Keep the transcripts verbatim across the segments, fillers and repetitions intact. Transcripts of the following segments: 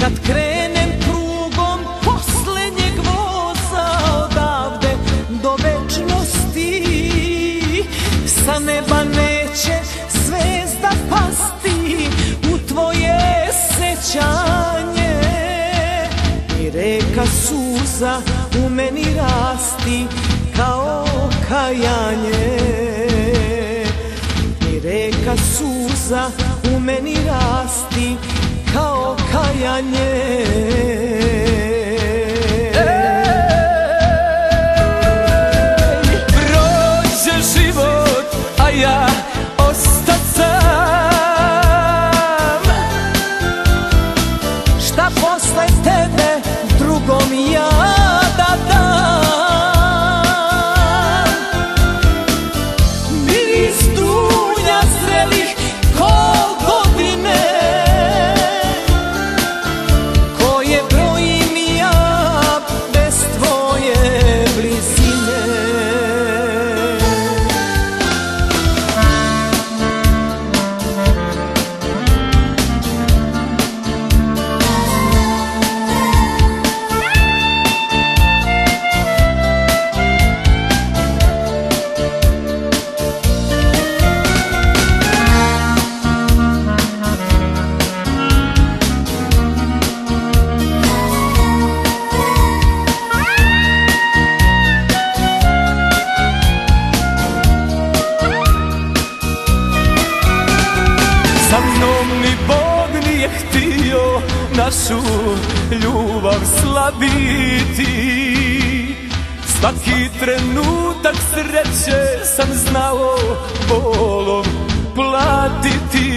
kad krenem krugom poslednjeg voza odavde do večnosti, sa neba neće zvezda pasti u tvoje sećanje, i reka suza u meni rasti kao kajanje, i reka suza u meni rasti kao kajanje. Prođe život, a ja ostat sam. Šta posle tebe drugom ja da dam? Miris dunja zrelih ko godine, koje brojim ja bez tvoje blizine. Sa mnom ni Bog nije htio našu ljubav slabiti. Svaki trenutak sreće sam znao bolom platiti.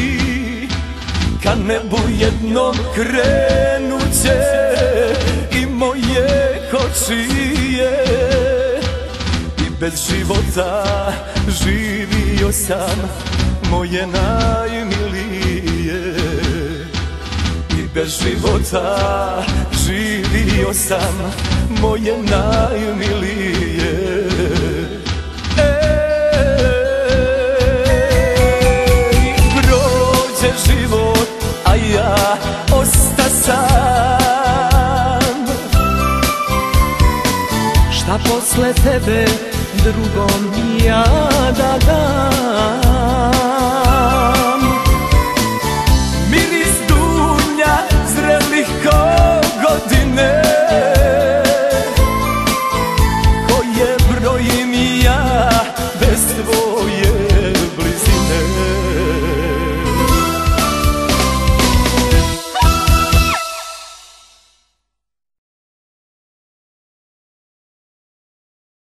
Ka nebu jednom krenuće i moje kočije, i bez života živio sam moje najmilije, i bez života živio sam moje najmilije. Ej, prođe život, a ja osta sam. Šta posle tebe drugom ja